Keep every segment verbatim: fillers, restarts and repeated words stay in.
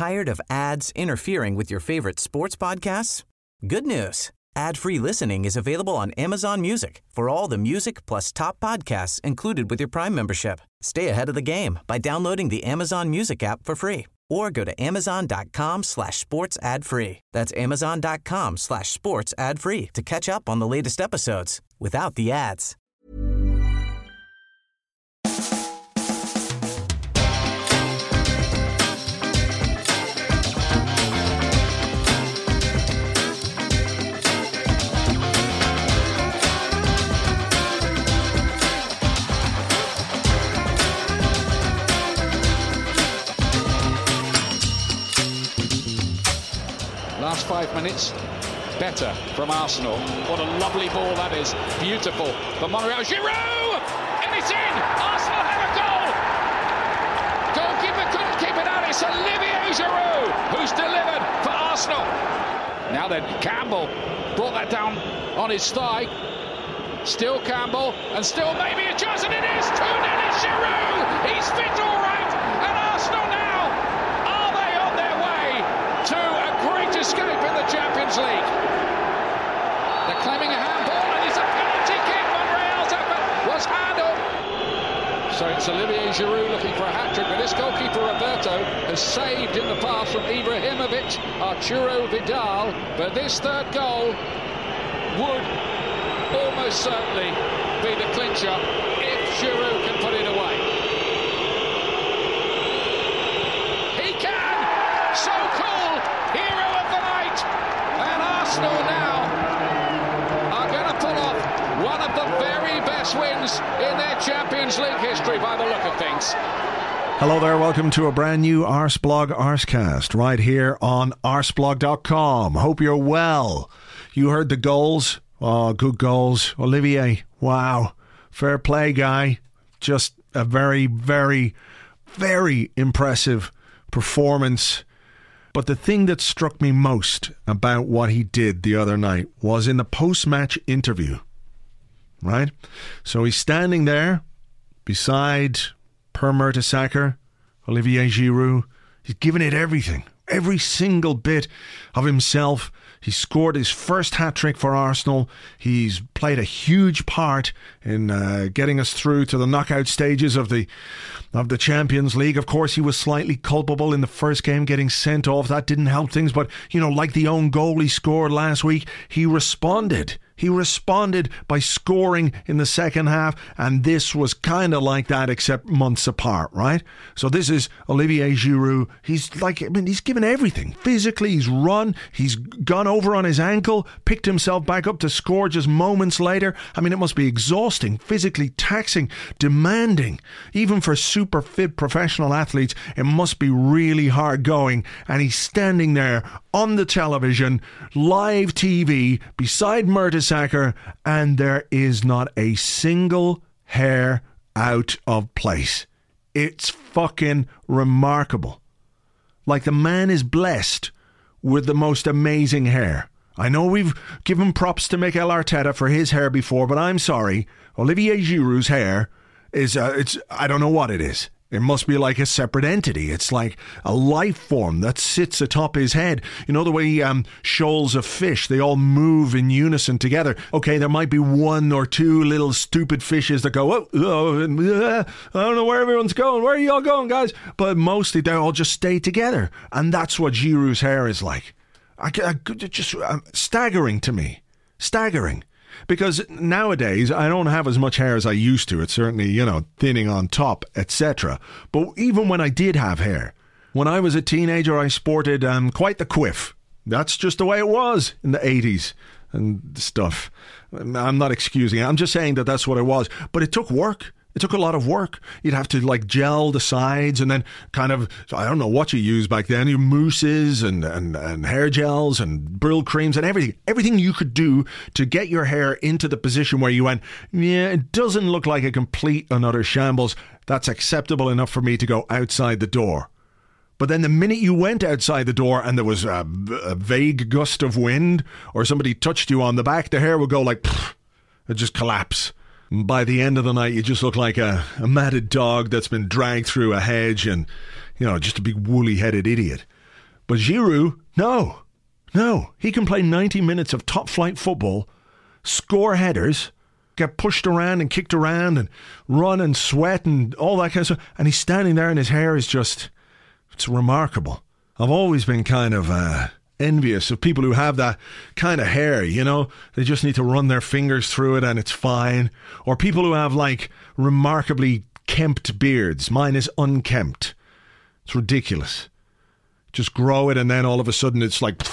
Tired of ads interfering with your favorite sports podcasts? Good news. Ad-free listening is available on Amazon Music for all the music plus top podcasts included with your Prime membership. Stay ahead of the game by downloading the Amazon Music app for free or go to amazon.com slash sports ad free. That's amazon.com slash sports ad free to catch up on the latest episodes without the ads. Last five minutes, better from Arsenal. What a lovely ball that is. Beautiful for Monreal. Giroud! And it's in! Arsenal have a goal! Goalkeeper couldn't keep it out. It's Olivier Giroud who's delivered for Arsenal. Now then, Campbell brought that down on his thigh. Still Campbell, and still maybe a chance, and it is two nil. It's Giroud! He's fit all right, and Arsenal now, are they on their way to a great escape in the Champions League? They're claiming a handball, and it's a penalty kick. Monreal's effort was handled. So it's Olivier Giroud looking for a hat-trick, but this goalkeeper Roberto has saved in the past from Ibrahimovic, Arturo Vidal, but this third goal would almost certainly be the clincher if Giroud can put it away. He can! So cool! Hero of the night! And Arsenal now are going to pull off one of the very best wins in their Champions League history by the look of things. Hello there, welcome to a brand new Arsblog Arscast right here on arsblog dot com. Hope you're well. You heard the goals. Oh, good goals. Olivier, wow. Fair play, guy. Just a very, very, very impressive performance. But the thing that struck me most about what he did the other night was in the post-match interview, right? So he's standing there beside Per Mertesacker, Olivier Giroud. He's giving it everything, every single bit of himself. He scored his first hat-trick for Arsenal. He's played a huge part in uh, getting us through to the knockout stages of the of the Champions League. Of course, he was slightly culpable in the first game, getting sent off. That didn't help things. But, you know, like the own goal he scored last week, he responded. He responded by scoring in the second half, and this was kind of like that, except months apart, right? So this is Olivier Giroud. He's like, I mean, he's given everything. Physically, he's run, he's gone over on his ankle, picked himself back up to score just moments later. I mean, it must be exhausting, physically taxing, demanding. Even for super fit professional athletes, it must be really hard going. And he's standing there on the television, live T V, beside Mertesacker, and there is not a single hair out of place. It's fucking remarkable. Like, the man is blessed with the most amazing hair. I know we've given props to Mikel Arteta for his hair before, but I'm sorry. Olivier Giroud's hair is, uh, it's, I don't know what it is. It must be like a separate entity. It's like a life form that sits atop his head. You know the way um, shoals of fish, they all move in unison together. Okay, there might be one or two little stupid fishes that go, oh, oh uh, I don't know where everyone's going. Where are you all going, guys? But mostly they all just stay together. And that's what Giroud's hair is like. I, I, just uh, staggering to me. Staggering. Because nowadays, I don't have as much hair as I used to. It's certainly, you know, thinning on top, et cetera. But even when I did have hair, when I was a teenager, I sported um, quite the quiff. That's just the way it was in the eighties and stuff. I'm not excusing it. I'm just saying that that's what it was. But it took work. It took a lot of work. You'd have to like gel the sides and then kind of, I don't know what you used back then, your mousses and, and, and hair gels and Brill creams and everything. Everything you could do to get your hair into the position where you went, yeah, it doesn't look like a complete and utter shambles. That's acceptable enough for me to go outside the door. But then the minute you went outside the door and there was a, a vague gust of wind or somebody touched you on the back, the hair would go like, pfft, it'd just collapse. By the end of the night, you just look like a, a matted dog that's been dragged through a hedge and, you know, just a big woolly-headed idiot. But Giroud, no. No. He can play ninety minutes of top-flight football, score headers, get pushed around and kicked around and run and sweat and all that kind of stuff. And he's standing there and his hair is just, it's remarkable. I've always been kind of uh, envious of people who have that kind of hair, you know. They just need to run their fingers through it and it's fine. Or people who have like remarkably kempt beards. Mine is unkempt. It's ridiculous. Just grow it and then all of a sudden it's like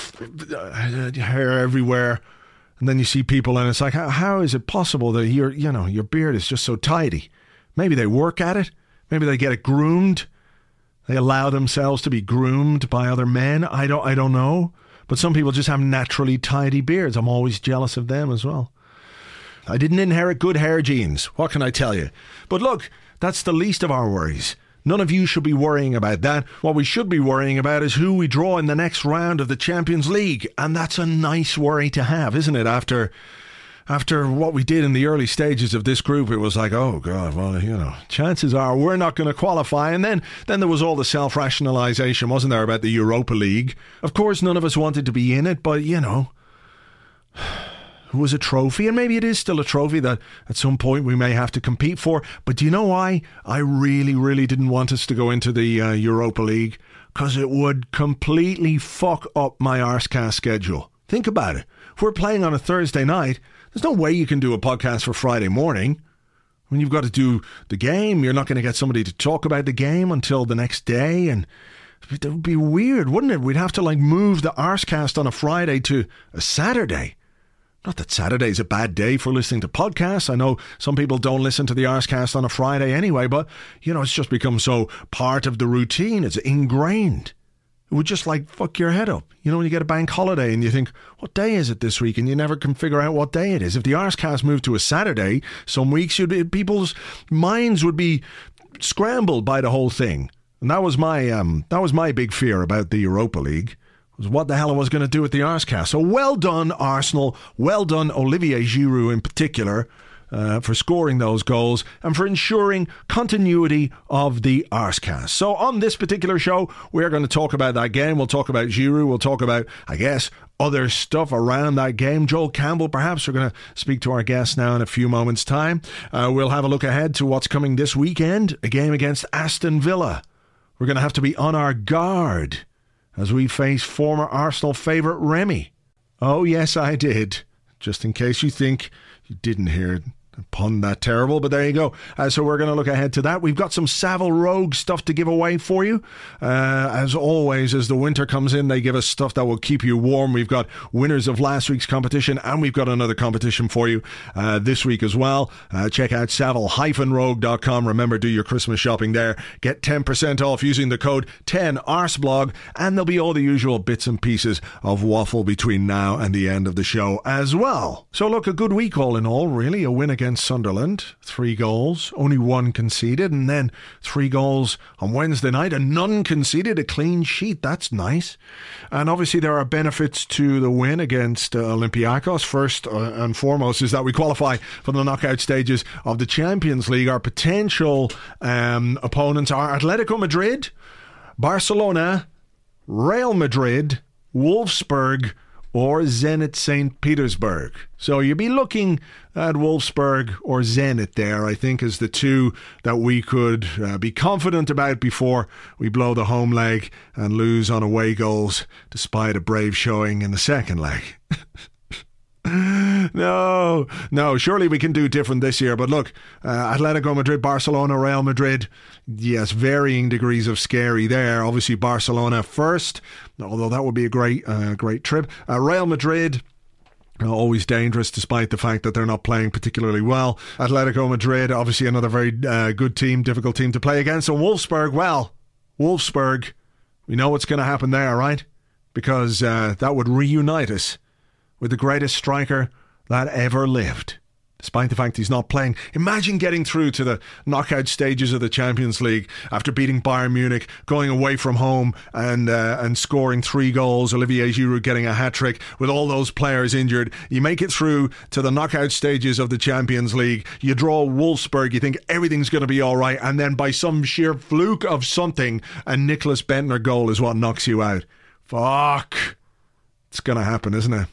hair everywhere. And then you see people and it's like, how, how is it possible that your, you know, your beard is just so tidy? Maybe they work at it. Maybe they get it groomed. They allow themselves to be groomed by other men. I don't, I don't know. But some people just have naturally tidy beards. I'm always jealous of them as well. I didn't inherit good hair genes. What can I tell you? But look, that's the least of our worries. None of you should be worrying about that. What we should be worrying about is who we draw in the next round of the Champions League. And that's a nice worry to have, isn't it? After after what we did in the early stages of this group, it was like, oh, God, well, you know, chances are we're not going to qualify. And then, then there was all the self-rationalisation, wasn't there, about the Europa League. Of course, none of us wanted to be in it, but, you know, it was a trophy, and maybe it is still a trophy that at some point we may have to compete for. But do you know why I really, really didn't want us to go into the uh, Europa League? Because it would completely fuck up my Arscast schedule. Think about it. If we're playing on a Thursday night, there's no way you can do a podcast for Friday morning. When you've got to do the game, you're not going to get somebody to talk about the game until the next day, and it would be weird, wouldn't it? We'd have to like move the Arscast on a Friday to a Saturday. Not that Saturday's a bad day for listening to podcasts. I know some people don't listen to the Arscast on a Friday anyway, but, you know, it's just become so part of the routine. It's ingrained. It would just, like, fuck your head up. You know, when you get a bank holiday and you think, what day is it this week? And you never can figure out what day it is. If the Arscast moved to a Saturday, some weeks you'd, people's minds would be scrambled by the whole thing. And that was my um, that was my big fear about the Europa League. Was what the hell I was going to do with the Arscast. So well done, Arsenal. Well done, Olivier Giroud in particular, uh, for scoring those goals and for ensuring continuity of the Arscast. So on this particular show, we're going to talk about that game. We'll talk about Giroud. We'll talk about, I guess, other stuff around that game. Joel Campbell, perhaps. We're going to speak to our guest now in a few moments' time. Uh, we'll have a look ahead to what's coming this weekend. A game against Aston Villa. We're going to have to be on our guard as we face former Arsenal favourite Remy. Oh, yes, I did. Just in case you think you didn't hear it. Pun that terrible, but there you go. Uh, so we're going to look ahead to that. We've got some Savile Rogue stuff to give away for you. Uh, as always, as the winter comes in, they give us stuff that will keep you warm. We've got winners of last week's competition, and we've got another competition for you uh, this week as well. Uh, check out savile dash rogue dot com. Remember, do your Christmas shopping there. Get ten percent off using the code ten arsblog, and there'll be all the usual bits and pieces of waffle between now and the end of the show as well. So look, a good week all in all, really. A win against Sunderland, three goals, only one conceded, and then three goals on Wednesday night and none conceded, a clean sheet. That's nice. And obviously there are benefits to the win against uh, Olympiacos. First uh, and foremost is that we qualify for the knockout stages of the Champions League. Our potential um, opponents are Atletico Madrid, Barcelona, Real Madrid, Wolfsburg, or Zenit Saint Petersburg. So you'll be looking at Wolfsburg or Zenit there, I think, as the two that we could uh, be confident about before we blow the home leg and lose on away goals, despite a brave showing in the second leg. No, no, surely we can do different this year. But look, uh, Atletico Madrid, Barcelona, Real Madrid, yes, varying degrees of scary there. Obviously Barcelona first, although that would be a great, uh, great trip. Uh, Real Madrid, always dangerous despite the fact that they're not playing particularly well. Atletico Madrid, obviously another very uh, good team, difficult team to play against. And Wolfsburg, well, Wolfsburg, we know what's going to happen there, right? Because uh, that would reunite us with the greatest striker that ever lived. Despite the fact he's not playing. Imagine getting through to the knockout stages of the Champions League after beating Bayern Munich, going away from home and uh, and scoring three goals, Olivier Giroud getting a hat-trick with all those players injured. You make it through to the knockout stages of the Champions League. You draw Wolfsburg, you think everything's going to be all right, and then by some sheer fluke of something, a Nicholas Bentner goal is what knocks you out. Fuck. It's going to happen, isn't it?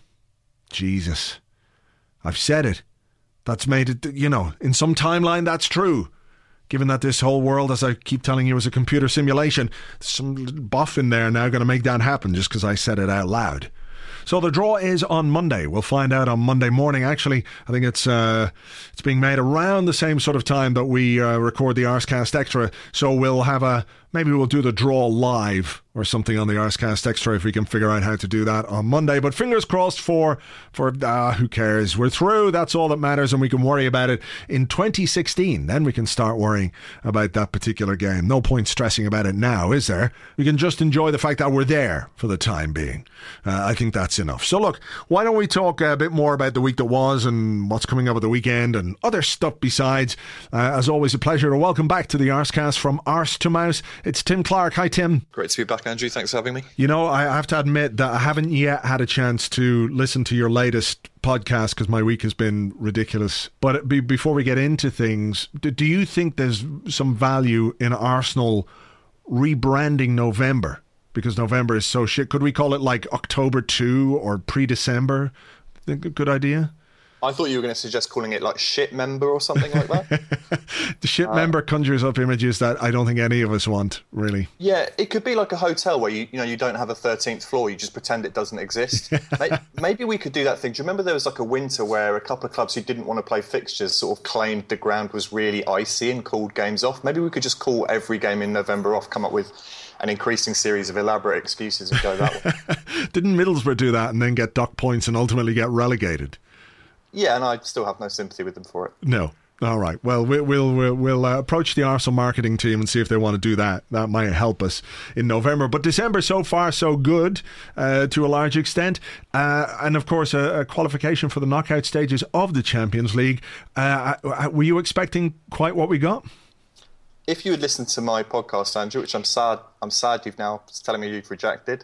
Jesus. I've said it. That's made it, you know, in some timeline that's true. Given that this whole world, as I keep telling you, is a computer simulation, there's some buff in there now going to make that happen just because I said it out loud. So the draw is on Monday. We'll find out on Monday morning. Actually, I think it's uh, it's being made around the same sort of time that we uh, record the Arscast Extra. So we'll have a, maybe we'll do the draw live or something on the Arscast Extra if we can figure out how to do that on Monday. But fingers crossed for, for uh, who cares? We're through. That's all that matters, and we can worry about it in twenty sixteen. Then we can start worrying about that particular game. No point stressing about it now, is there? We can just enjoy the fact that we're there for the time being. Uh, I think that's enough. So look, why don't we talk a bit more about the week that was and what's coming up at the weekend and other stuff besides. Uh, as always, a pleasure to welcome back to the Arscast from Arse to Mouse. It's Tim Clark. Hi, Tim. Great to be back, Andrew. Thanks for having me. You know, I have to admit that I haven't yet had a chance to listen to your latest podcast because my week has been ridiculous. But be, before we get into things, do, do you think there's some value in Arsenal rebranding November? Because November is so shit. Could we call it like October two or pre-December? Think a good idea? I thought you were going to suggest calling it like shit member or something like that. The shit uh, member conjures up images that I don't think any of us want, really. Yeah, it could be like a hotel where you you know you don't have a thirteenth floor, you just pretend it doesn't exist. Maybe we could do that thing. Do you remember there was like a winter where a couple of clubs who didn't want to play fixtures sort of claimed the ground was really icy and called games off? Maybe we could just call every game in November off, come up with an increasing series of elaborate excuses and go that way. Didn't Middlesbrough do that and then get docked points and ultimately get relegated? Yeah, and I still have no sympathy with them for it. No. All right. Well, we'll we'll, we'll, we'll uh, approach the Arsenal marketing team and see if they want to do that. That might help us in November. But December so far so good uh, to a large extent, uh, and of course a, a qualification for the knockout stages of the Champions League. Uh, were you expecting quite what we got? If you had listened to my podcast, Andrew, which I'm sad, I'm sad you've now telling me you've rejected.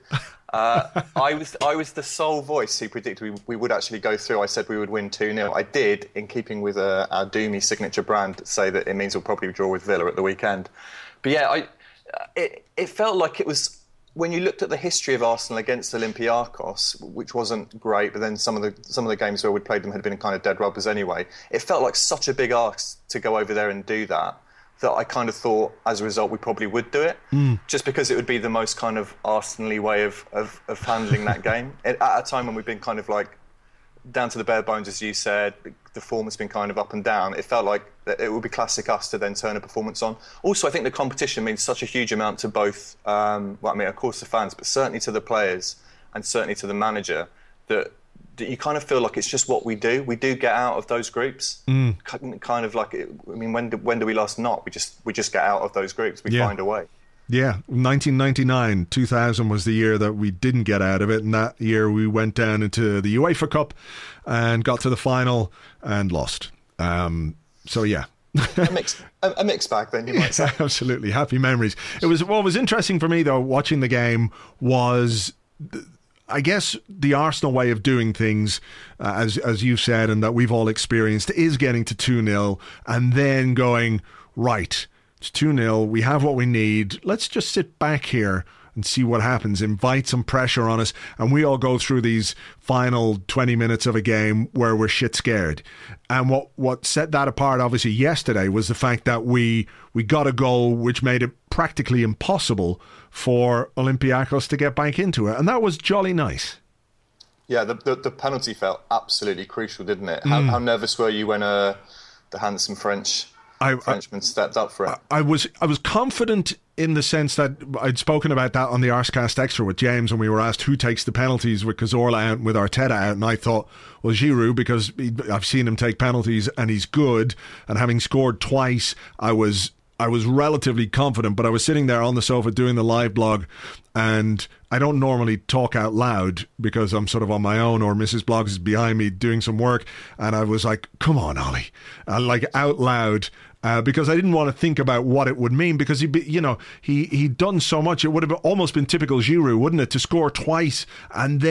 Uh, I was I was the sole voice who predicted we, we would actually go through. I said we would win two nil. I did, in keeping with uh, our Doomy signature brand, say that it means we'll probably draw with Villa at the weekend. But yeah, I, it it felt like it was, when you looked at the history of Arsenal against Olympiacos, which wasn't great, but then some of the some of the games where we played them had been kind of dead rubbers anyway. It felt like such a big ask to go over there and do that, that I kind of thought, as a result, we probably would do it, mm. just because it would be the most kind of Arsenal-y way of, of, of handling that game. At a time when we've been kind of like down to the bare bones, as you said, the form has been kind of up and down. It felt like it would be classic us to then turn a performance on. Also, I think the competition means such a huge amount to both, um, well, I mean, of course, the fans, but certainly to the players and certainly to the manager, that you kind of feel like it's just what we do. We do get out of those groups. Mm. Kind of like, I mean, when do, when do we last not? We just we just get out of those groups. We yeah. find a way. Yeah, nineteen ninety-nine, two thousand was the year that we didn't get out of it, and that year we went down into the UEFA Cup and got to the final and lost. Um, so yeah. a, mixed, a, a mixed bag then, you might say. Yeah, absolutely. Happy memories. It was, what was interesting for me, though, watching the game was, I guess, the Arsenal way of doing things, uh, as as you said, and that we've all experienced, is getting to two nil and then going, right, it's two nil, we have what we need, let's just sit back here and see what happens, invite some pressure on us, and we all go through these final twenty minutes of a game where we're shit scared. And what, what set that apart, obviously, yesterday was the fact that we, we got a goal which made it practically impossible for Olympiacos to get back into it, and that was jolly nice. Yeah, the the, the penalty felt absolutely crucial, didn't it? How, mm. how nervous were you when uh, the handsome French I, Frenchman I, stepped up for it? I, I was I was confident in the sense that I'd spoken about that on the Arscast Extra with James when we were asked who takes the penalties with Cazorla out and with Arteta out, and I thought, well, Giroud, because he, I've seen him take penalties and he's good, and having scored twice, I was I was relatively confident, but I was sitting there on the sofa doing the live blog, and I don't normally talk out loud because I'm sort of on my own, or Missus Blogs is behind me doing some work, and I was like, come on, Ollie, uh, like out loud, uh, because I didn't want to think about what it would mean, because he, you know, he he'd done so much. It would have almost been typical Giroud, wouldn't it, to score twice and then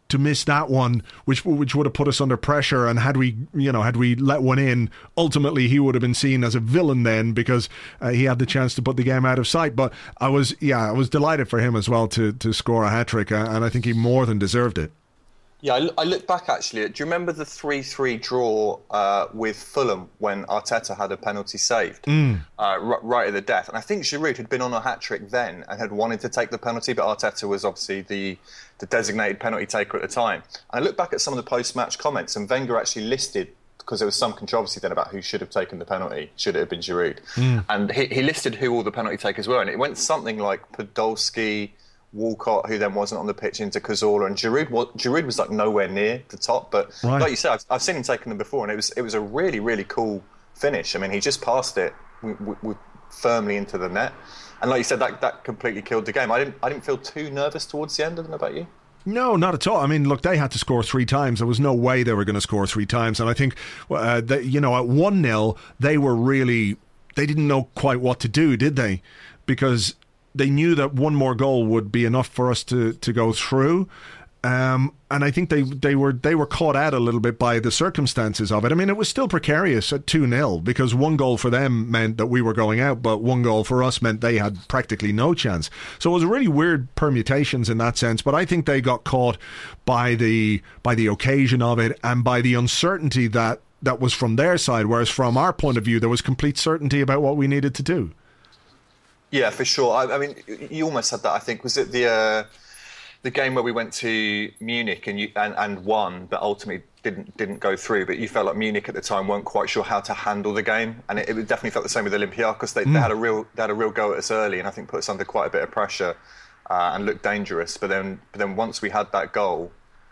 to miss that one, which which would have put us under pressure. And had we, you know, had we let one in, ultimately he would have been seen as a villain then, because uh, he had the chance to put the game out of sight. But I was, yeah, I was delighted for him as well to to score a hat trick, uh, and I think he more than deserved it. Yeah, I, I look back actually. Do you remember the three three draw uh, with Fulham when Arteta had a penalty saved mm. uh, r- right at the death? And I think Giroud had been on a hat trick then and had wanted to take the penalty, but Arteta was obviously the, the designated penalty taker at the time. And I look back at some of the post-match comments, and Wenger actually listed, because there was some controversy then about who should have taken the penalty, should it have been Giroud? Mm. And he, he listed who all the penalty takers were, and it went something like Podolski, Walcott, who then wasn't on the pitch, into Cazorla, and Giroud was, Giroud was like nowhere near the top. But right. like you said, I've, I've seen him taking them before, and it was it was a really, really cool finish. I mean, he just passed it w- w- firmly into the net. And like you said, that, that completely killed the game. I didn't I didn't feel too nervous towards the end. I don't know about you. No, not at all. I mean, look, they had to score three times. There was no way they were going to score three times. And I think, uh, that, you know, at one nil, they were really, they didn't know quite what to do, did they? Because they knew that one more goal would be enough for us to, to go through. Um, and I think they, they were they were caught out a little bit by the circumstances of it. I mean, it was still precarious at two nil, because one goal for them meant that we were going out, but one goal for us meant they had practically no chance. So it was really weird permutations in that sense, but I think they got caught by the by the occasion of it and by the uncertainty that, that was from their side, whereas from our point of view, there was complete certainty about what we needed to do. Yeah, for sure. I, I mean, you almost had that, I think. Was it the uh, the game where we went to Munich and, you, and and won, but ultimately didn't didn't go through? But you felt like Munich at the time weren't quite sure how to handle the game, and it, it definitely felt the same with Olympiacos. They, mm. they had a real they had a real go at us early, and I think put us under quite a bit of pressure uh, and looked dangerous. But then but then once we had that goal,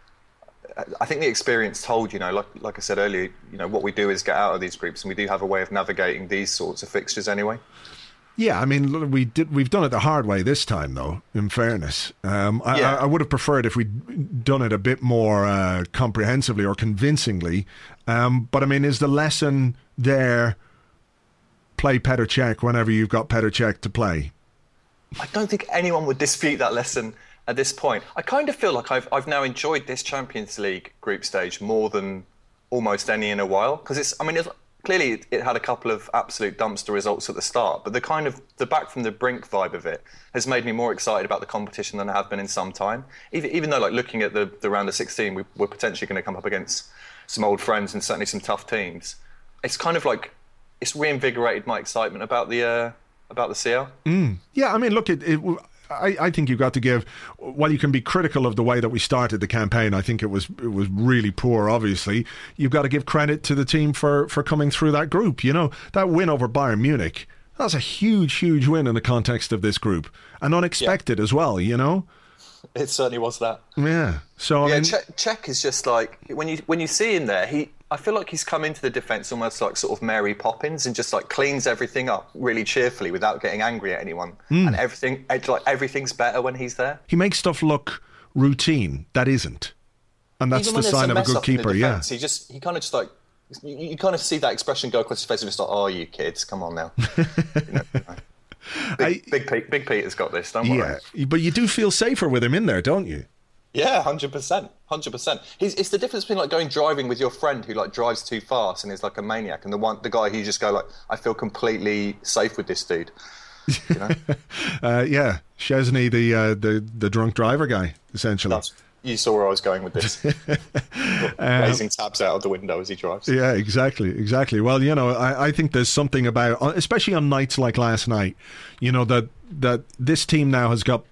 I think the experience told, you know, like like I said earlier, you know, what we do is get out of these groups, and we do have a way of navigating these sorts of fixtures anyway. Yeah, I mean, we did. We've done it the hard way this time, though. In fairness, um, I, yeah. I, I would have preferred if we'd done it a bit more uh, comprehensively or convincingly. Um, but I mean, is the lesson there? Play Petr Cech whenever you've got Petr Cech to play. I don't think anyone would dispute that lesson at this point. I kind of feel like I've I've now enjoyed this Champions League group stage more than almost any in a while, because it's. I mean. It's, Clearly, it had a couple of absolute dumpster results at the start, but the kind of the back from the brink vibe of it has made me more excited about the competition than I have been in some time. Even, even though, like, looking at the, the round of sixteen, we, we're potentially going to come up against some old friends and certainly some tough teams. It's kind of like it's reinvigorated my excitement about the uh, about the C L. Mm. Yeah, I mean, look, it. it I, I think you've got to give, while you can be critical of the way that we started the campaign, I think it was it was really poor, obviously. You've got to give credit to the team for, for coming through that group. You know, that win over Bayern Munich, that's a huge, huge win in the context of this group. And unexpected yeah. as well, you know? It certainly was that. Yeah. So, I yeah, mean, Cech, Cech is just like, when you when you see him there, he I feel like he's come into the defence almost like sort of Mary Poppins and just like cleans everything up really cheerfully without getting angry at anyone. Mm. And everything, like everything's better when he's there. He makes stuff look routine that isn't, and that's the sign of a good keeper. Yeah, he just he kind of just like you, you kind of see that expression go across his face and just like, oh, you kids, come on now. you know, you know. Big, I, big Pete, Big Peter's got this. Don't worry. Yeah, but you do feel safer with him in there, don't you? Yeah, hundred percent, hundred percent. It's the difference between like going driving with your friend who like drives too fast and is like a maniac, and the one the guy who you just go like, I feel completely safe with this dude. You know? uh, yeah, Chesney, the uh, the the drunk driver guy, essentially. That's, you saw where I was going with this. Raising um, tabs out of the window as he drives. Yeah, exactly, exactly. Well, you know, I, I think there's something about, especially on nights like last night, you know, that that this team now has got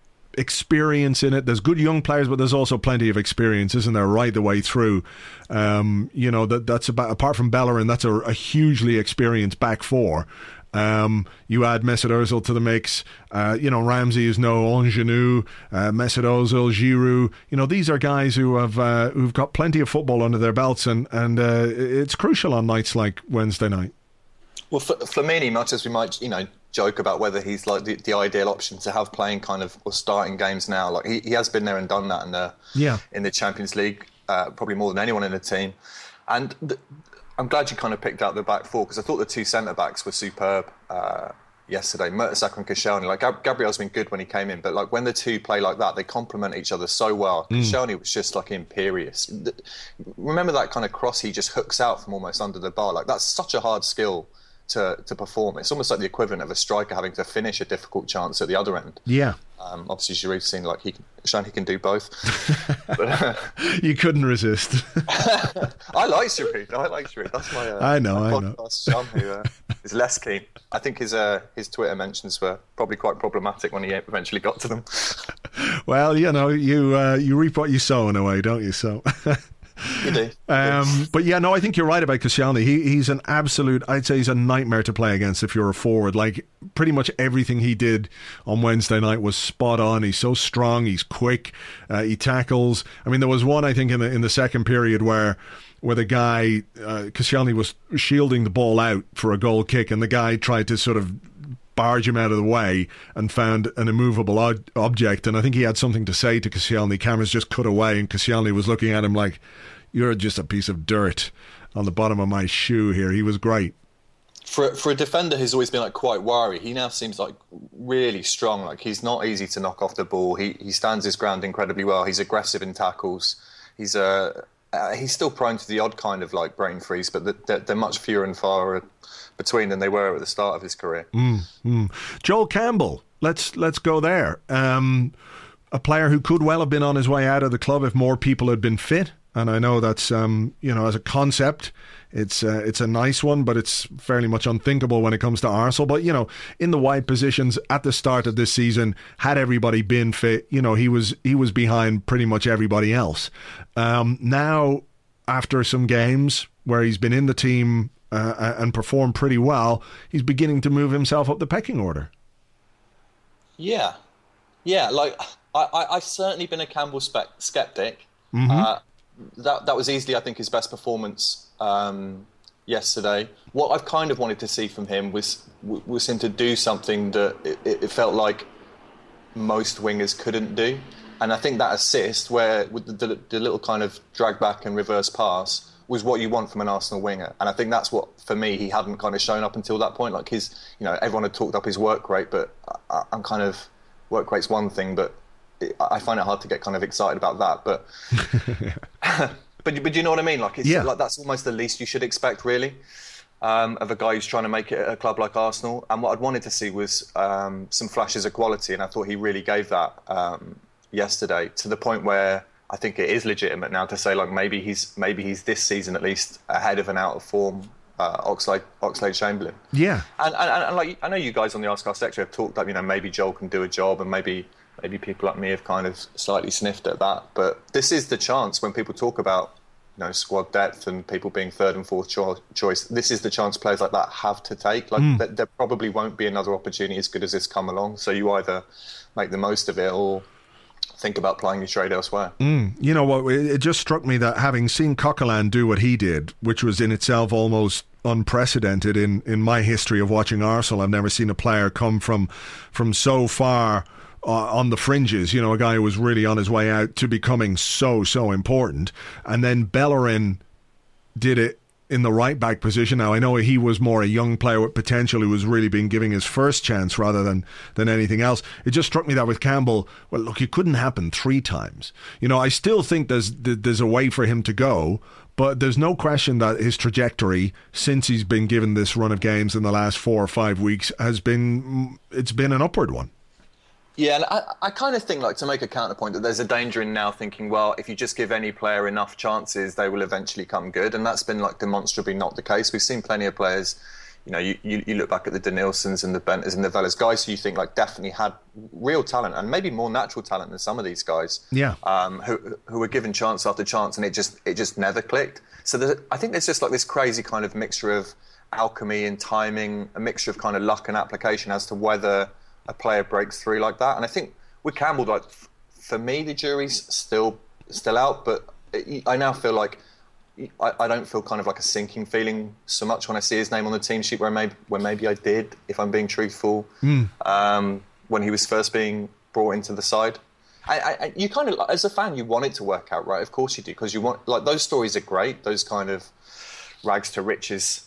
experience in it. There's good young players, but there's also plenty of experience, isn't there, right the way through. Um, you know, that that's about, apart from Bellerin, that's a, a hugely experienced back four. Um, you add Mesut Ozil to the mix. Uh, you know, Ramsey is no ingenue. Uh, Mesut Ozil, Giroud. You know, these are guys who have uh, who've got plenty of football under their belts, and and uh, it's crucial on nights like Wednesday night. Well, for Flamini, much as we might, you know, joke about whether he's like the, the ideal option to have playing kind of or starting games now, like he, he has been there and done that in the yeah. in the Champions League, uh, probably more than anyone in the team, and. The, I'm glad you kind of picked out the back four because I thought the two centre backs were superb. Uh, yesterday. Mertesacker and Koscielny. Like Gab- Gabriel's been good when he came in, but like when the two play like that, they complement each other so well. Mm. Koscielny was just like imperious. Remember that kind of cross he just hooks out from almost under the bar? Like that's such a hard skill to to perform. It's almost like the equivalent of a striker having to finish a difficult chance at the other end. Yeah. Um, obviously, Giroud's seen like he can, shown he can do both. but, uh, you couldn't resist. I like Giroud. I like Giroud. That's my. Uh, I know. my I know. Chum who uh, is less keen. I think his uh, his Twitter mentions were probably quite problematic when he eventually got to them. Well, you know, you uh, you reap what you sow in a way, don't you? So. You do. Um, but yeah, no, I think you're right about Koscielny. He, he's an absolute, I'd say he's a nightmare to play against if you're a forward. Like, pretty much everything he did on Wednesday night was spot on. He's so strong, he's quick, uh, he tackles. I mean, there was one, I think, in the, in the second period where where the guy, uh, Koscielny was shielding the ball out for a goal kick, and the guy tried to sort of barge him out of the way and found an immovable od- object. And I think he had something to say to Koscielny. Cameras just cut away, and Koscielny was looking at him like, "You're just a piece of dirt on the bottom of my shoe here." He was great. For for a defender who's always been like quite wiry, he now seems like really strong. Like he's not easy to knock off the ball. He he stands his ground incredibly well. He's aggressive in tackles. He's a uh, uh, he's still prone to the odd kind of like brain freeze, but they're, they're much fewer and far between than they were at the start of his career. Mm, mm. Joel Campbell, let's let's go there. Um, a player who could well have been on his way out of the club if more people had been fit. And I know that's, um, you know, as a concept, it's uh, it's a nice one, but it's fairly much unthinkable when it comes to Arsenal. But, you know, in the wide positions at the start of this season, had everybody been fit, you know, he was he was behind pretty much everybody else. Um, now, after some games where he's been in the team uh, and performed pretty well, he's beginning to move himself up the pecking order. Yeah. Yeah, like, I, I, I've certainly been a Campbell spe- skeptic. Mm-hmm. Uh, That that was easily, I think, his best performance um, yesterday. What I've kind of wanted to see from him was was him to do something that it, it felt like most wingers couldn't do. And I think that assist, where with the, the, the little kind of drag back and reverse pass, was what you want from an Arsenal winger. And I think that's what, for me, he hadn't kind of shown up until that point. Like his, you know, everyone had talked up his work rate, but I, I'm kind of, work rate's one thing, but I find it hard to get kind of excited about that, but but but you know what I mean? Like it's yeah. like that's almost the least you should expect, really, um, of a guy who's trying to make it at a club like Arsenal. And what I'd wanted to see was um, some flashes of quality, and I thought he really gave that um, yesterday, to the point where I think it is legitimate now to say like maybe he's maybe he's this season at least ahead of an out of form uh, Oxlade Oxlade Chamberlain. Yeah, and, and and like I know you guys on the Arsecast Sector have talked up, you know, maybe Joel can do a job, and maybe. Maybe people like me have kind of slightly sniffed at that. But this is the chance when people talk about, you know, squad depth and people being third and fourth cho- choice. This is the chance players like that have to take. Like mm. th- there probably won't be another opportunity as good as this come along. So you either make the most of it or think about playing your trade elsewhere. Mm. You know what? It just struck me that having seen Coquelin do what he did, which was in itself almost unprecedented in, in my history of watching Arsenal. I've never seen a player come from from so far Uh, on the fringes, you know, a guy who was really on his way out to becoming so, so important. And then Bellerin did it in the right back position. Now, I know he was more a young player with potential who was really being given his first chance rather than, than anything else. It just struck me that with Campbell, well, look, it couldn't happen three times. You know, I still think there's there's a way for him to go, but there's no question that his trajectory since he's been given this run of games in the last four or five weeks has been, it's been an upward one. Yeah, and I, I kind of think, like, to make a counterpoint, that there's a danger in now thinking, well, if you just give any player enough chances, they will eventually come good. And that's been, like, demonstrably not the case. We've seen plenty of players, you know, you, you, you look back at the Denilsons and the Benters and the Vellas, guys who you think, like, definitely had real talent and maybe more natural talent than some of these guys. Yeah. Um, who who were given chance after chance, and it just it just never clicked. So there, I think there's just, like, this crazy kind of mixture of alchemy and timing, a mixture of kind of luck and application as to whether a player breaks through like that. And I think with Campbell, like, for me, the jury's still still out, but it, I now feel like I, I don't feel kind of like a sinking feeling so much when I see his name on the team sheet where maybe, where maybe I did, if I'm being truthful, mm. um, when he was first being brought into the side. I, I, you kind of, as a fan, you want it to work out, right? Of course you do, because you want, like, those stories are great, those kind of rags to riches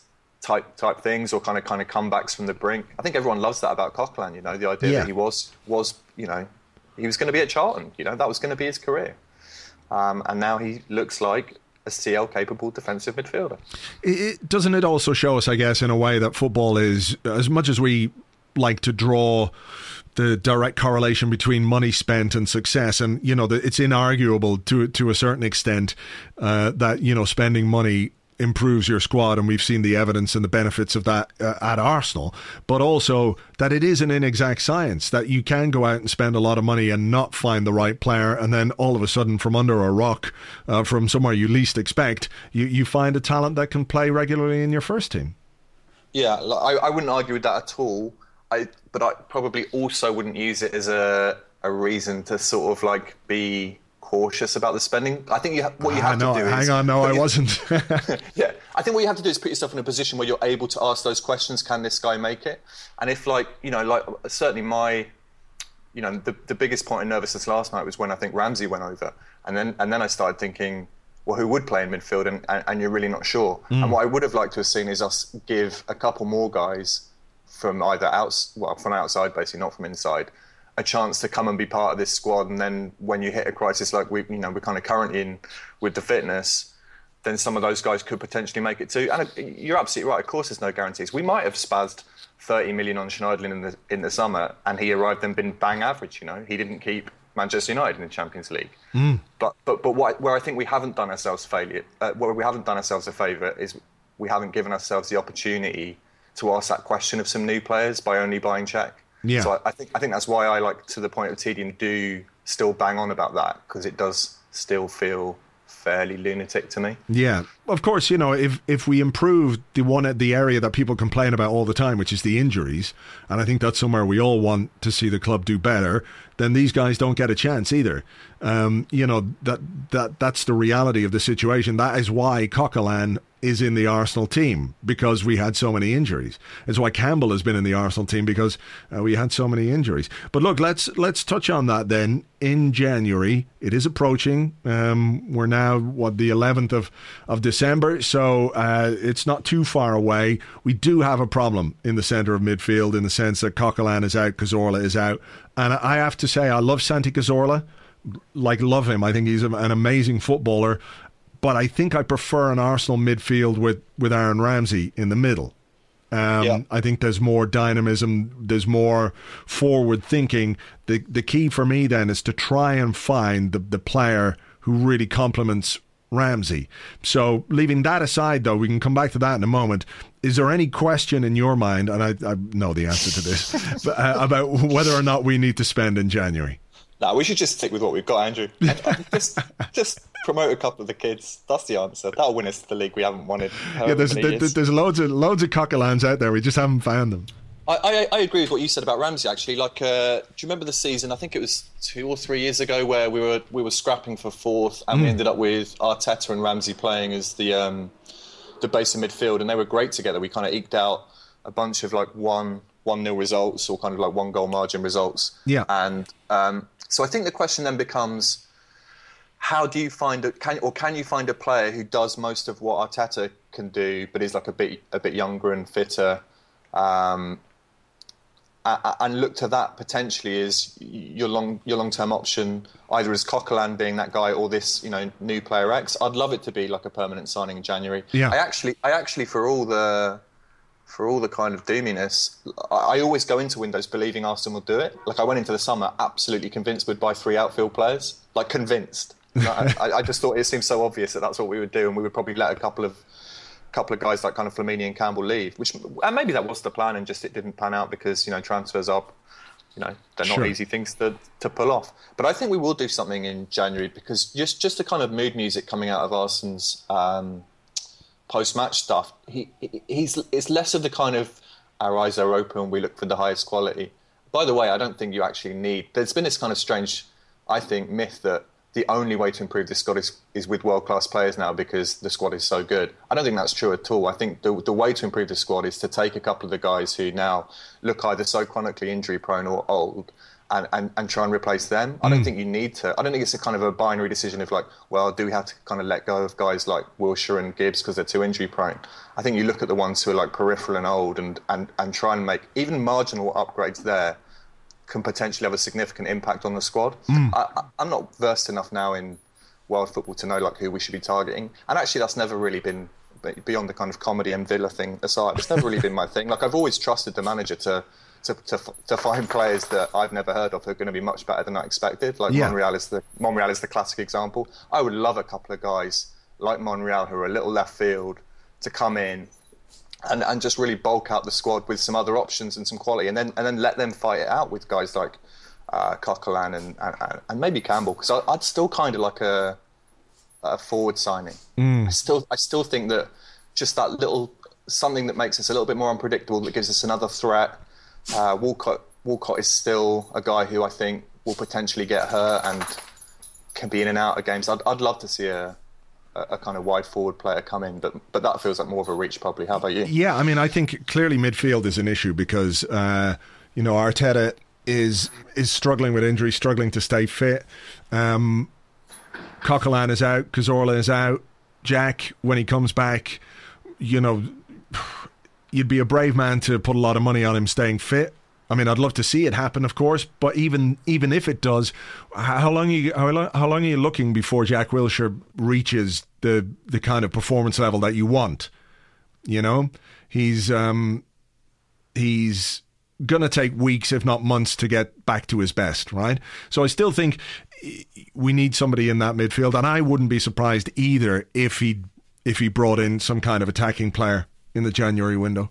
type type things, or kind of kind of comebacks from the brink. I think everyone loves that about Coquelin. You know, the idea yeah. that he was was you know he was going to be at Charlton. You know, that was going to be his career, um, and now he looks like a C L capable defensive midfielder. It, it, doesn't it also show us, I guess, in a way that football is, as much as we like to draw the direct correlation between money spent and success, and you know, the, it's inarguable to to a certain extent uh, that you know spending money improves your squad, and we've seen the evidence and the benefits of that uh, at Arsenal, but also that it is an inexact science, that you can go out and spend a lot of money and not find the right player, and then all of a sudden from under a rock, uh, from somewhere you least expect, you, you find a talent that can play regularly in your first team. Yeah, I, I wouldn't argue with that at all, I, but I probably also wouldn't use it as a, a reason to sort of like be cautious about the spending. I think you ha- what you have ah, no, to do hang is... Hang on, no, I you, wasn't. yeah, I think what you have to do is put yourself in a position where you're able to ask those questions, can this guy make it? And if, like, you know, like, certainly my, you know, the, the biggest point of nervousness last night was when I think Ramsey went over. And then and then I started thinking, well, who would play in midfield? And, and, and you're really not sure. Mm. And what I would have liked to have seen is us give a couple more guys from either out, well, from outside, basically, not from inside, a chance to come and be part of this squad. And then when you hit a crisis like we, you know, we're kind of currently in with the fitness, then some of those guys could potentially make it too. And you're absolutely right. Of course, there's no guarantees. We might have spazzed thirty million on Schneiderlin in the in the summer, and he arrived and been bang average. You know, he didn't keep Manchester United in the Champions League. Mm. But but but what, where I think we haven't done ourselves failure, uh, where we haven't done ourselves a favour is we haven't given ourselves the opportunity to ask that question of some new players by only buying Czech. Yeah. So I, I think I think that's why I, like, to the point of Tedian, do still bang on about that, because it does still feel fairly lunatic to me. Yeah, of course, you know, if if we improve the one the area that people complain about all the time, which is the injuries, and I think that's somewhere we all want to see the club do better, then these guys don't get a chance either. Um, you know, that that that's the reality of the situation. That is why Coquelin is in the Arsenal team, because we had so many injuries. It's why Campbell has been in the Arsenal team, because uh, we had so many injuries. But look, let's let's touch on that then. In January, it is approaching. Um, we're now, what, the eleventh of, of December, so uh, it's not too far away. We do have a problem in the centre of midfield, in the sense that Coquelin is out, Cazorla is out. And I have to say, I love Santi Cazorla. Like, love him. I think he's an amazing footballer. But I think I prefer an Arsenal midfield with, with Aaron Ramsey in the middle. Um, yeah. I think there's more dynamism, there's more forward thinking. The the key for me then is to try and find the, the player who really complements Ramsey. So leaving that aside, though, we can come back to that in a moment. Is there any question in your mind, and I, I know the answer to this, but, uh, about whether or not we need to spend in January? No, we should just stick with what we've got, Andrew. just, just promote a couple of the kids. That's the answer. That'll win us the league we haven't won in. Yeah, there's there, there's loads of loads of Coquelins out there. We just haven't found them. I, I, I agree with what you said about Ramsey. Actually, like, uh, do you remember the season? I think it was two or three years ago where we were we were scrapping for fourth, and mm. we ended up with Arteta and Ramsey playing as the um, the base of midfield, and they were great together. We kind of eked out a bunch of like one one nil results, or kind of like one goal margin results. Yeah, and. Um, So I think the question then becomes, how do you find a, can or can you find a player who does most of what Arteta can do, but is like a bit a bit younger and fitter, um, and look to that potentially as your long your long term option, either as Coquelin being that guy or this, you know, new player X. I'd love it to be like a permanent signing in January. Yeah. I actually I actually for all the. For all the kind of doominess, I always go into windows believing Arsenal will do it. Like, I went into the summer absolutely convinced we'd buy three outfield players. Like, convinced. I, I just thought it seemed so obvious that that's what we would do, and we would probably let a couple of couple of guys like kind of Flamini and Campbell leave. Which, and maybe that was the plan, and just it didn't pan out because, you know, transfers are, you know, they're not sure. easy things to to pull off. But I think we will do something in January, because just just the kind of mood music coming out of Arsenal's Um, post-match stuff, he he's it's less of the kind of our eyes are open, we look for the highest quality. By the way, I don't think you actually need... There's been this kind of strange, I think, myth that the only way to improve the squad is, is with world-class players now because the squad is so good. I don't think that's true at all. I think the, the way to improve the squad is to take a couple of the guys who now look either so chronically injury-prone or old and, and, and try and replace them. I don't think you need to. I don't think it's a kind of a binary decision of like, well, do we have to kind of let go of guys like Wilshere and Gibbs because they're too injury prone? I think you look at the ones who are like peripheral and old and, and, and try and make even marginal upgrades there can potentially have a significant impact on the squad. Mm. I, I'm not versed enough now in world football to know like who we should be targeting. And actually that's never really been, beyond the kind of comedy and Villa thing aside, it's never really been my thing. Like I've always trusted the manager to To, to to find players that I've never heard of who are going to be much better than I expected. Like yeah. Monreal is the Monreal is the classic example. I would love a couple of guys like Monreal who are a little left field to come in and, and just really bulk out the squad with some other options and some quality, and then and then let them fight it out with guys like uh, Coquelin and, and and maybe Campbell, because I'd still kind of like a a forward signing. Mm. I still I still think that just that little something that makes us a little bit more unpredictable, that gives us another threat. Uh, Walcott Walcott is still a guy who I think will potentially get hurt and can be in and out of games. I'd, I'd love to see a, a, a kind of wide forward player come in, but but that feels like more of a reach probably. How about you? Yeah, I mean, I think clearly midfield is an issue because uh, you know Arteta is is struggling with injury, struggling to stay fit. Um, Coquelin is out, Cazorla is out. Jack, when he comes back, you know, you'd be a brave man to put a lot of money on him staying fit. I mean, I'd love to see it happen, of course, but even even if it does, how long are you how long, how long are you looking before Jack Wilshere reaches the the kind of performance level that you want? You know, he's um, he's gonna take weeks, if not months, to get back to his best, right? So I still think we need somebody in that midfield, and I wouldn't be surprised either if he if he brought in some kind of attacking player in the January window.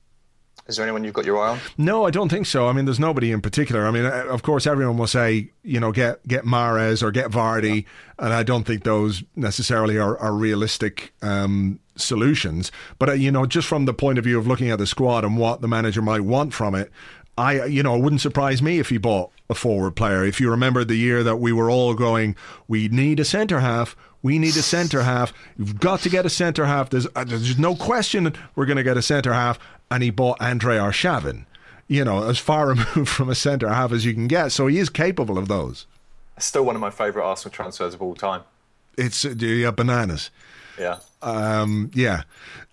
Is there anyone you've got your eye on? No, I don't think so. I mean, there's nobody in particular. I mean, of course, everyone will say, you know, get get Mahrez or get Vardy, yeah. and I don't think those necessarily are, are realistic um, solutions. But, uh, you know, just from the point of view of looking at the squad and what the manager might want from it, I, you know, it wouldn't surprise me if he bought a forward player. If you remember the year that we were all going, we need a centre-half, we need a centre-half, you've got to get a centre-half, there's, uh, there's no question we're going to get a centre-half, and he bought Andrei Arshavin, you know, as far removed from a centre-half as you can get, so he is capable of those. Still one of my favourite Arsenal transfers of all time. It's, uh, yeah, bananas. Yeah. Um, yeah.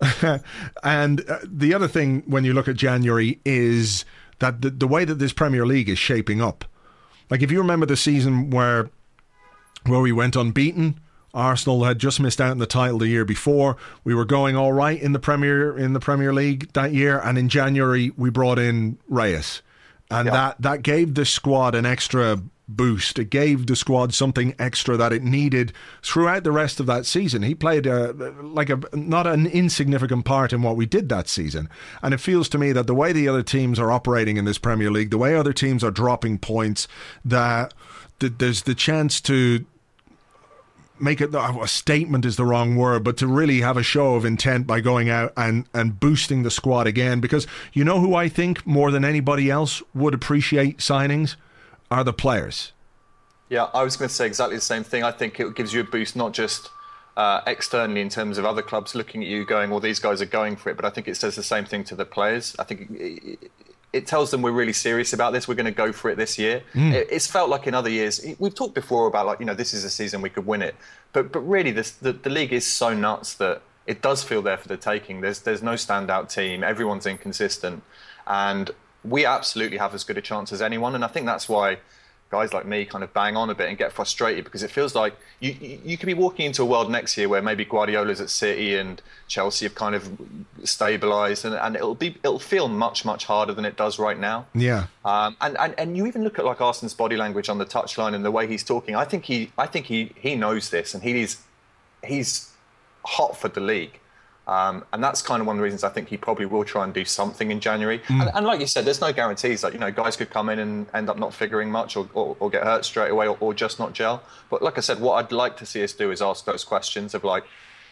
And uh, the other thing when you look at January is that the, the way that this Premier League is shaping up. Like, if you remember the season where where we went unbeaten, Arsenal had just missed out on the title the year before. We were going all right in the Premier in the Premier League that year, and in January we brought in Reyes, and yeah. that that gave the squad an extra boost. It gave the squad something extra that it needed throughout the rest of that season. He played a, like a not an insignificant part in what we did that season, and it feels to me that the way the other teams are operating in this Premier League, the way other teams are dropping points, that, that there's the chance to make it, a statement is the wrong word, but to really have a show of intent by going out and, and boosting the squad again. Because you know who I think more than anybody else would appreciate signings? Are the players. Yeah, I was going to say exactly the same thing. I think it gives you a boost, not just uh, externally in terms of other clubs looking at you going, well, these guys are going for it, but I think it says the same thing to the players. I think it, it tells them we're really serious about this. We're going to go for it this year. Mm. It, it's felt like in other years, we've talked before about, like, you know, this is a season we could win it. But but really, this, the, the league is so nuts that it does feel there for the taking. There's, there's no standout team. Everyone's inconsistent. And we absolutely have as good a chance as anyone, and I think that's why guys like me kind of bang on a bit and get frustrated, because it feels like you you, you could be walking into a world next year where maybe Guardiola's at City and Chelsea have kind of stabilised, and, and it'll be it'll feel much much harder than it does right now. Yeah. Um. And, and, and you even look at like Arsenal's body language on the touchline and the way he's talking. I think he I think he he knows this, and he's he's hot for the league. Um, and that's kind of one of the reasons I think he probably will try and do something in January. Mm. And, and like you said, there's no guarantees. Like, you know, guys could come in and end up not figuring much, or, or, or get hurt straight away, or, or just not gel. But like I said, what I'd like to see us do is ask those questions of like,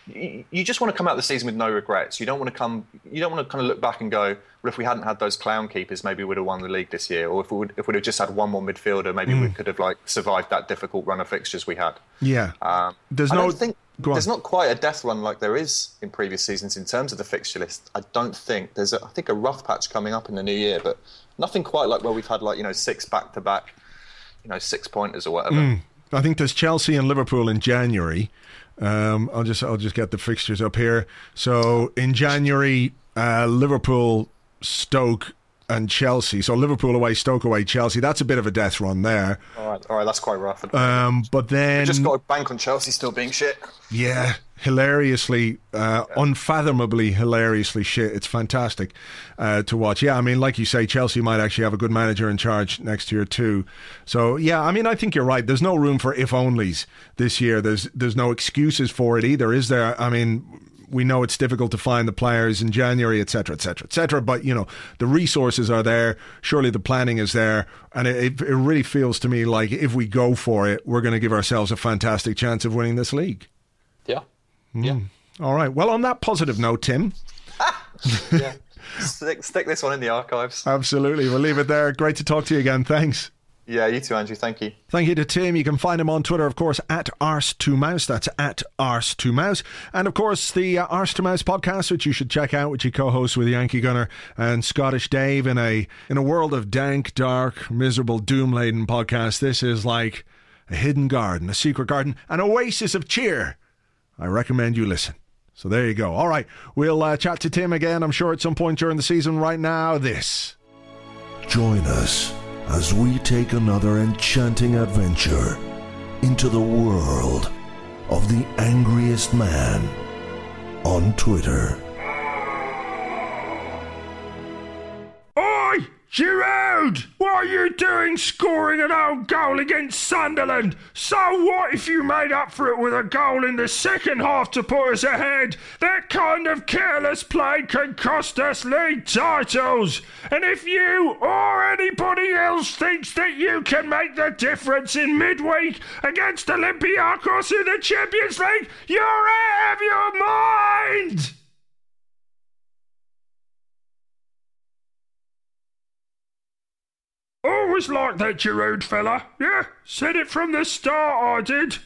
you, you just want to come out of the season with no regrets. You don't want to come. You don't want to kind of look back and go, well, if we hadn't had those clown keepers, maybe we would have won the league this year. Or if we would, if we'd have just had one more midfielder, maybe mm. we could have like survived that difficult run of fixtures we had. Yeah. Um, There's I no. don't think Go on. There's not quite a death run like there is in previous seasons in terms of the fixture list. I don't think there's. A, I think a rough patch coming up in the new year, but nothing quite like where we've had like you know six back to back, you know six pointers or whatever. Mm. I think there's Chelsea and Liverpool in January. Um, I'll just I'll just get the fixtures up here. So in January, uh, Liverpool, Stoke, and Chelsea. So Liverpool away, Stoke away, Chelsea. That's a bit of a death run there. All right, all right, that's quite rough. Um, but then we just got to bank on Chelsea still being shit. Yeah, hilariously, uh, yeah. unfathomably hilariously shit. It's fantastic uh, to watch. Yeah, I mean, like you say, Chelsea might actually have a good manager in charge next year too. So yeah, I mean, I think you're right. There's no room for if-onlys this year. There's there's no excuses for it either, is there? I mean, we know it's difficult to find the players in January, et cetera, et cetera, et cetera. But, you know, the resources are there. Surely the planning is there. And it, it really feels to me like if we go for it, we're going to give ourselves a fantastic chance of winning this league. Yeah. Mm. Yeah. All right. Well, on that positive note, Tim. yeah. Stick, stick this one in the archives. Absolutely. We'll leave it there. Great to talk to you again. Thanks. Yeah, you too, Andrew. Thank you. Thank you to Tim. You can find him on Twitter, of course, at arse two mouse. That's at arse two mouse. And, of course, the uh, Arse two Mouse podcast, which you should check out, which he co-hosts with Yankee Gunner and Scottish Dave in a in a world of dank, dark, miserable, doom-laden podcasts. This is like a hidden garden, a secret garden, an oasis of cheer. I recommend you listen. So there you go. All right, we'll uh, chat to Tim again, I'm sure, at some point during the season. Right now, this. Join us as we take another enchanting adventure into the world of the angriest man on Twitter. Oi, Giroud! What are you doing scoring an own goal against Sunderland? So what if you made up for it with a goal in the second half to put us ahead? That kind of careless play can cost us league titles. And if you or anybody else thinks that you can make the difference in midweek against Olympiacos in the Champions League, you're out of your mind! Always like that Giroud fella. Yeah, said it from the start, I did.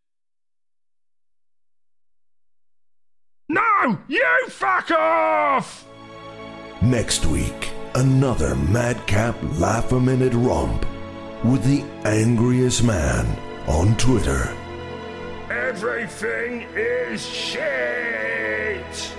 No, you fuck off! Next week, another madcap laugh-a-minute romp with the angriest man on Twitter. Everything is shit!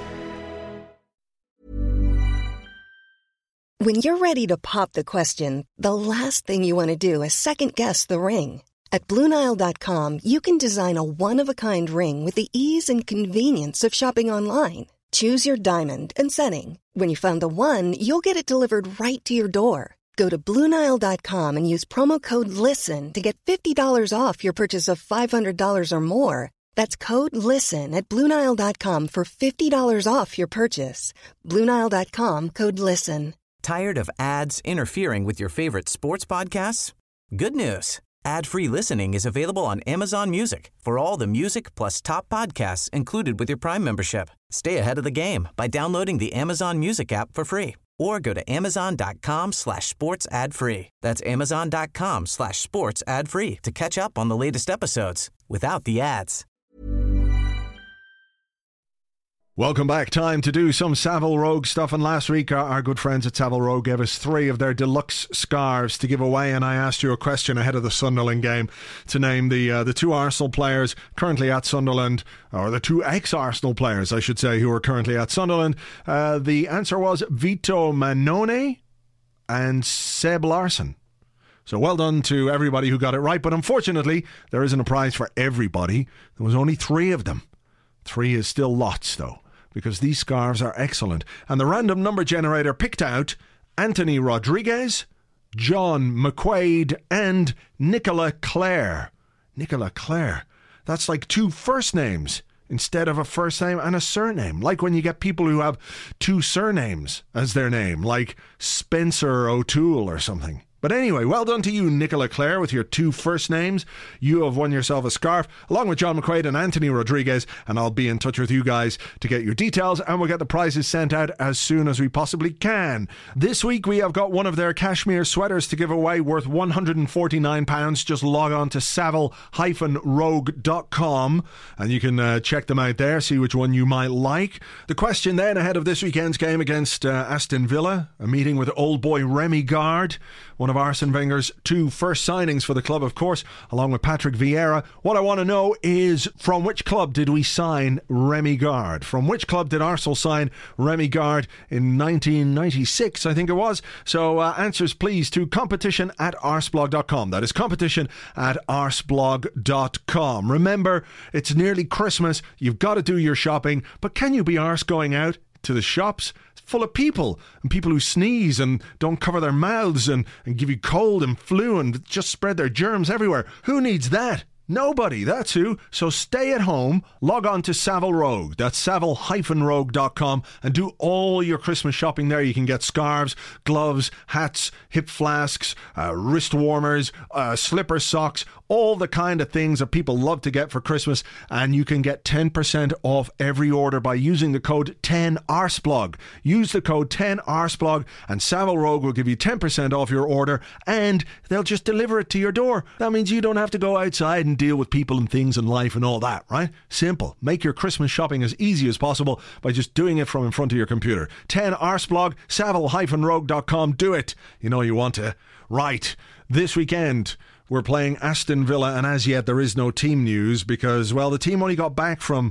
When you're ready to pop the question, the last thing you want to do is second-guess the ring. At Blue Nile dot com, you can design a one-of-a-kind ring with the ease and convenience of shopping online. Choose your diamond and setting. When you find the one, you'll get it delivered right to your door. Go to Blue Nile dot com and use promo code LISTEN to get fifty dollars off your purchase of five hundred dollars or more. That's code LISTEN at Blue Nile dot com for fifty dollars off your purchase. Blue Nile dot com, code LISTEN. Tired of ads interfering with your favorite sports podcasts? Good news. Ad-free listening is available on Amazon Music for all the music plus top podcasts included with your Prime membership. Stay ahead of the game by downloading the Amazon Music app for free or go to amazon.com slash sports ad free. That's amazon.com slash sports ad free to catch up on the latest episodes without the ads. Welcome back. Time to do some Savile Rogue stuff. And last week, our, our good friends at Savile Rogue gave us three of their deluxe scarves to give away. And I asked you a question ahead of the Sunderland game to name the uh, the two Arsenal players currently at Sunderland, or the two ex-Arsenal players, I should say, who are currently at Sunderland. Uh, the answer was Vito Mannone and Seb Larsson. So well done to everybody who got it right. But unfortunately, there isn't a prize for everybody. There was only three of them. Three is still lots, though, because these scarves are excellent. And the random number generator picked out Anthony Rodriguez, John McQuaid, and Nicola Clare. Nicola Clare. That's like two first names instead of a first name and a surname. Like when you get people who have two surnames as their name, like Spencer O'Toole or something. But anyway, well done to you, Nicola Clare, with your two first names. You have won yourself a scarf, along with John McQuaid and Anthony Rodriguez, and I'll be in touch with you guys to get your details, and we'll get the prizes sent out as soon as we possibly can. This week we have got one of their cashmere sweaters to give away worth one hundred forty-nine pounds. Just log on to savile dash rogue dot com and you can uh, check them out there, see which one you might like. The question then ahead of this weekend's game against uh, Aston Villa, a meeting with old boy Remy Gard, one of Arsene Wenger's two first signings for the club, of course, along with Patrick Vieira. What I want to know is, from which club did we sign Remy Gard? From which club did Arsenal sign Remy Gard in nineteen ninety-six, I think it was? So uh, answers please to competition at arseblog dot com. That is competition at arseblog dot com. Remember, it's nearly Christmas. You've got to do your shopping, but can you be arse going out to the shops full of people, and people who sneeze and don't cover their mouths and, and give you cold and flu and just spread their germs everywhere? Who needs that? Nobody, that's who. So stay at home, log on to Savile Rogue, that's savile dash rogue dot com, and do all your Christmas shopping there. You can get scarves, gloves, hats, hip flasks, uh, wrist warmers, uh, slipper socks, all the kind of things that people love to get for Christmas, and you can get ten percent off every order by using the code ten arseblog. Use the code ten arseblog and Savile Rogue will give you ten percent off your order, and they'll just deliver it to your door. That means you don't have to go outside and deal with people and things and life and all that, right? Simple. Make your Christmas shopping as easy as possible by just doing it from in front of your computer. ten arseblog, savile dash rogue dot com. Do it. You know you want to. Right. This weekend we're playing Aston Villa, and as yet there is no team news because, well, the team only got back from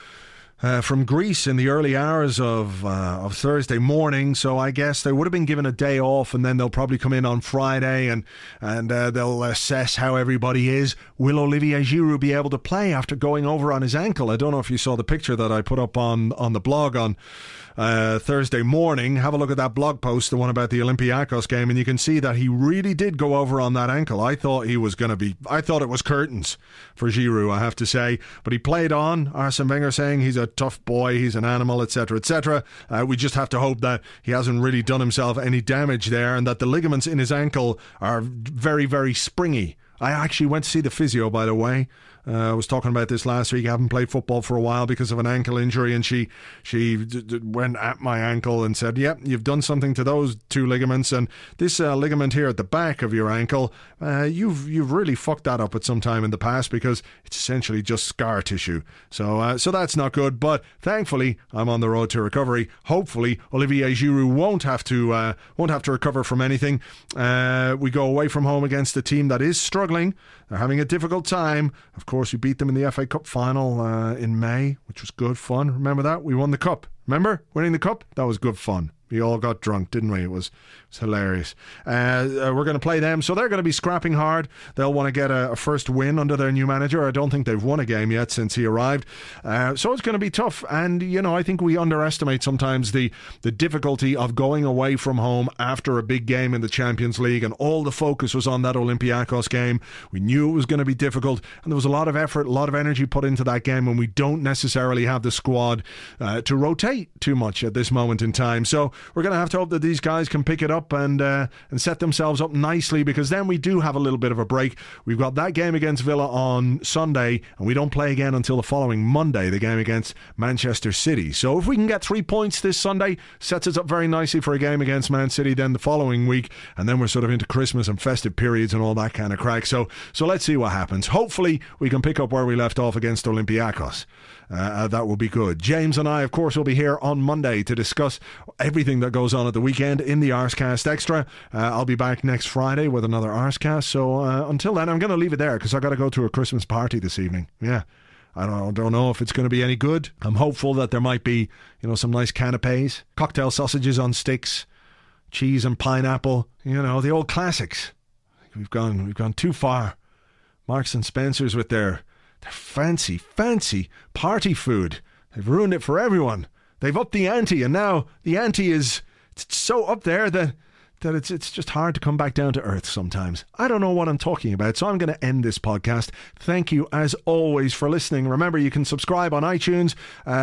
Uh, from Greece in the early hours of uh, of Thursday morning, so I guess they would have been given a day off, and then they'll probably come in on Friday and and uh, they'll assess how everybody is. Will Olivier Giroud be able to play after going over on his ankle? I don't know if you saw the picture that I put up on, on the blog on uh, Thursday morning. Have a look at that blog post, the one about the Olympiacos game, and you can see that he really did go over on that ankle. I thought he was going to be, I thought it was curtains for Giroud, I have to say, but he played on. Arsene Wenger saying he's a tough boy, he's an animal, etc, etc. Uh, we just have to hope that he hasn't really done himself any damage there, and that the ligaments in his ankle are very, very springy. I actually went to see the physio, by the way. Uh, I was talking about this last week. I haven't played football for a while because of an ankle injury, and she she d- d- went at my ankle and said, yep, you've done something to those two ligaments, and this uh, ligament here at the back of your ankle, uh, you've you've really fucked that up at some time in the past because it's essentially just scar tissue. So uh, so that's not good, but thankfully I'm on the road to recovery. Hopefully Olivier Giroud won't have to uh, won't have to recover from anything. Uh, we go away from home against a team that is struggling. They're having a difficult time. Of course, we beat them in the F A Cup final uh, in May, which was good fun. Remember that? We won the cup. Remember winning the cup? That was good fun. We all got drunk, didn't we? It was, it was hilarious. Uh, uh, we're going to play them, so they're going to be scrapping hard. They'll want to get a, a first win under their new manager. I don't think they've won a game yet since he arrived. Uh, so it's going to be tough. And, you know, I think we underestimate sometimes the, the difficulty of going away from home after a big game in the Champions League, and all the focus was on that Olympiacos game. We knew it was going to be difficult, and there was a lot of effort, a lot of energy put into that game, and we don't necessarily have the squad uh, to rotate too much at this moment in time. So we're going to have to hope that these guys can pick it up and uh, and set themselves up nicely, because then we do have a little bit of a break. We've got that game against Villa on Sunday, and we don't play again until the following Monday, the game against Manchester City. So if we can get three points this Sunday, sets us up very nicely for a game against Man City then the following week, and then we're sort of into Christmas and festive periods and all that kind of crack. So so let's see what happens. Hopefully we can pick up where we left off against Olympiacos. Uh, that will be good. James and I, of course, will be here on Monday to discuss everything that goes on at the weekend in the Arsecast Extra. Uh, I'll be back next Friday with another Arsecast. So uh, until then, I'm going to leave it there because I got to go to a Christmas party this evening. Yeah. I don't, don't know if it's going to be any good. I'm hopeful that there might be, you know, some nice canapes, cocktail sausages on sticks, cheese and pineapple, you know, the old classics. We've gone, we've gone too far. Marks and Spencer's with their They're fancy, fancy party food. They've ruined it for everyone. They've upped the ante, and now the ante is it's so up there that that it's it's just hard to come back down to earth sometimes. I don't know what I'm talking about, so I'm going to end this podcast. Thank you, as always, for listening. Remember, you can subscribe on iTunes,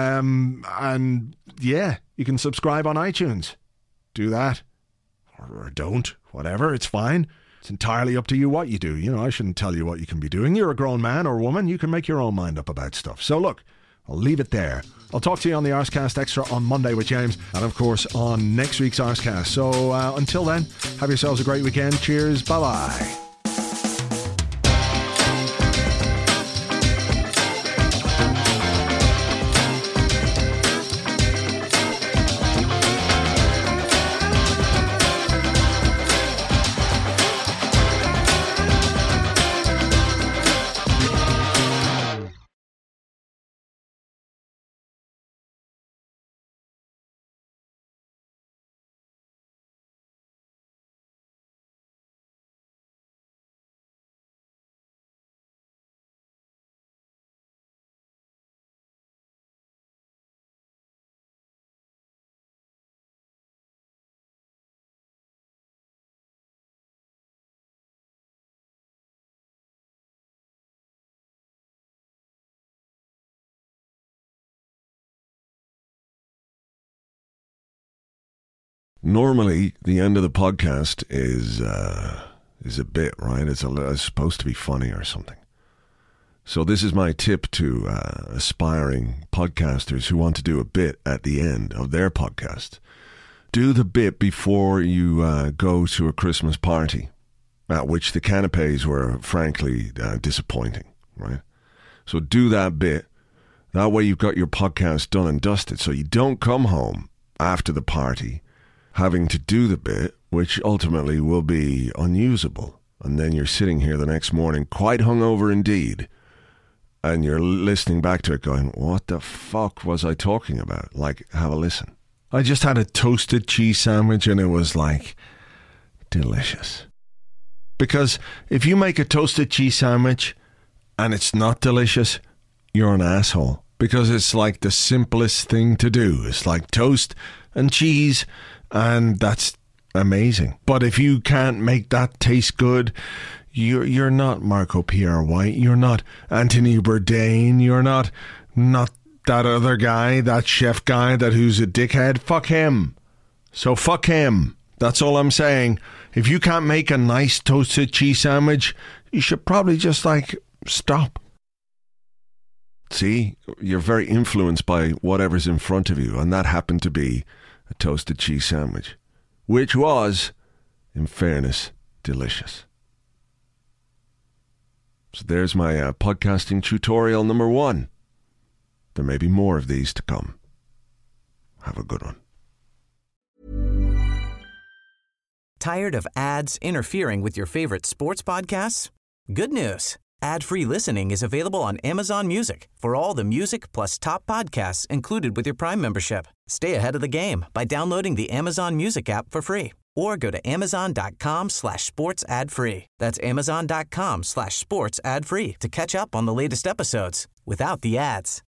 um, and yeah, you can subscribe on iTunes. Do that, or, or don't, whatever, it's fine. It's entirely up to you what you do. You know, I shouldn't tell you what you can be doing. You're a grown man or woman. You can make your own mind up about stuff. So look, I'll leave it there. I'll talk to you on the Arsecast Extra on Monday with James, and of course on next week's Arsecast. So uh, until then, have yourselves a great weekend. Cheers. Bye-bye. Normally, the end of the podcast is uh, is a bit, right? It's, a, it's supposed to be funny or something. So this is my tip to uh, aspiring podcasters who want to do a bit at the end of their podcast. Do the bit before you uh, go to a Christmas party, at which the canapes were frankly uh, disappointing, right? So do that bit. That way you've got your podcast done and dusted, so you don't come home after the party having to do the bit, which ultimately will be unusable. And then you're sitting here the next morning, quite hungover indeed, and you're listening back to it going, what the fuck was I talking about? Like, have a listen. I just had a toasted cheese sandwich and it was like, delicious. Because if you make a toasted cheese sandwich and it's not delicious, you're an asshole. Because it's like the simplest thing to do. It's like toast and cheese, and that's amazing. But if you can't make that taste good, you're you're not Marco Pierre White. You're not Anthony Bourdain. You're not not that other guy, that chef guy that who's a dickhead. Fuck him. So fuck him. That's all I'm saying. If you can't make a nice toasted cheese sandwich, you should probably just like stop. See, you're very influenced by whatever's in front of you, and that happened to be a toasted cheese sandwich, which was, in fairness, delicious. So there's my uh, podcasting tutorial number one. There may be more of these to come. Have a good one. Tired of ads interfering with your favorite sports podcasts? Good news. Ad-free listening is available on Amazon Music for all the music plus top podcasts included with your Prime membership. Stay ahead of the game by downloading the Amazon Music app for free or go to amazon.com slash sports ad free. That's amazon.com slash sports ad free to catch up on the latest episodes without the ads.